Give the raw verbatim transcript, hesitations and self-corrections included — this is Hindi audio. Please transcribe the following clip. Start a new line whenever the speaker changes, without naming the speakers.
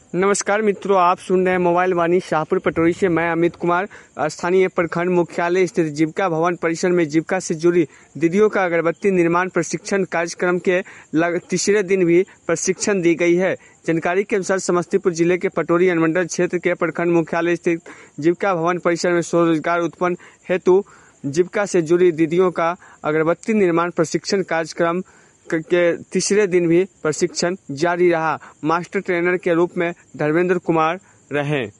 नमस्कार मित्रों, आप सुन रहे हैं मोबाइल वाणी शाहपुर पटोरी से। मैं अमित कुमार स्थानीय प्रखंड मुख्यालय स्थित जीविका भवन परिसर में जीविका से जुड़ी दीदियों का अगरबत्ती निर्माण प्रशिक्षण कार्यक्रम के तीसरे दिन भी प्रशिक्षण दी गई है। जानकारी के अनुसार समस्तीपुर जिले के पटोरी अनुमंडल क्षेत्र के प्रखंड मुख्यालय स्थित जीविका भवन परिसर में स्वरोजगार उत्पन्न हेतु जीविका से जुड़ी दीदियों का अगरबत्ती निर्माण प्रशिक्षण कार्यक्रम के तीसरे दिन भी प्रशिक्षण जारी रहा। मास्टर ट्रेनर के रूप में धर्मेंद्र कुमार रहे।